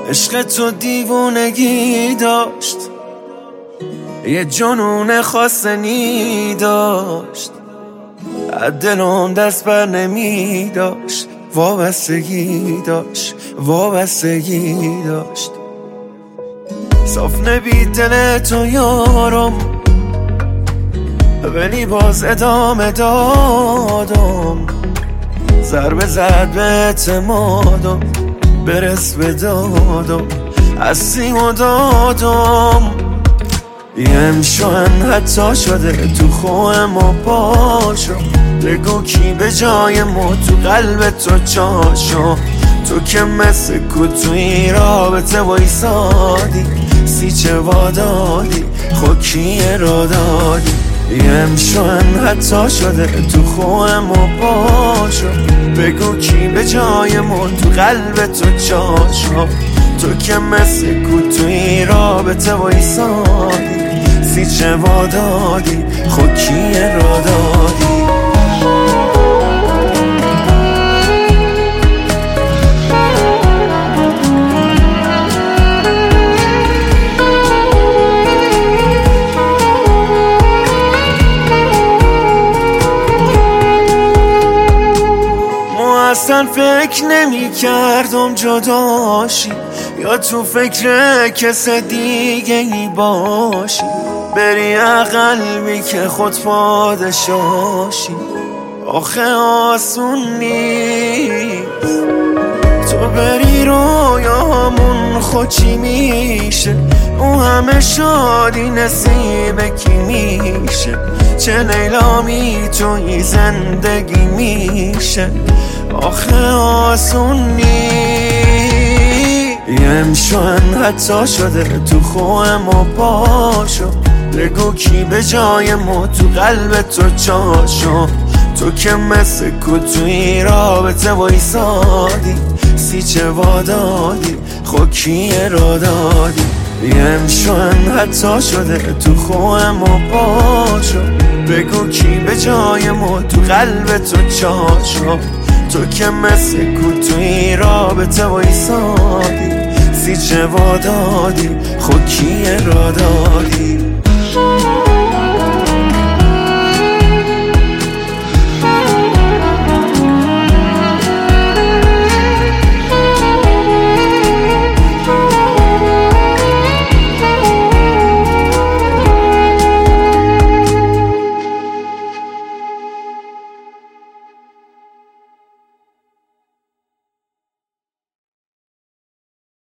عشق تو دیوونگی داشت، یه جنون خاصنی داشت، دلم دست بر نمی داشت، وابستگی داشت، وابستگی داشت. صاف نبی دل تو یارم، ولی باز ادامه دادم. ضربه زد به اعتمادم، برس به دادم، از سیم و دادم. یه امشان حتی شده تو خوهم و پاشو، بگو کی به جای ما تو قلب تو چاشو. تو که مثل کتوی رابطه وایسادی، سیچه وادادی، خوکیه را دادی. یه امشان حتی شده تو خوهم و پاشو، بگو کی به جای ما تو قلب تو چاشو. تو که مثل کتوی رابطه وایسادی، سیچه وادادی، خوکیه را دادی. اصلا فکر نمی کردم جداشی، یا تو فکر کس دیگه ای باشی. بری قلبی که خود پادشاشی، آخه آسون نیست. تو بری رویامون خود چی میشه، او همه شادی نصیب کی میشه. چه لیلامی توی زندگی میشه، آخه آسون نیست. یه امشان حتی شده تو خوهم و پاشو، بگو کی به جای ما تو قلب تو چاشو. تو که مثل کتوی رابطه وایسادی، سیچه وادادی، خوکیه را دادی. یه امشان حتی شده تو خوهم و پاشو، بگو کی به جای ما تو قلب تو چاشو. تو که مثل کتوی رابطه وایسادی، سیچه وادادی، خوکیه را دادی.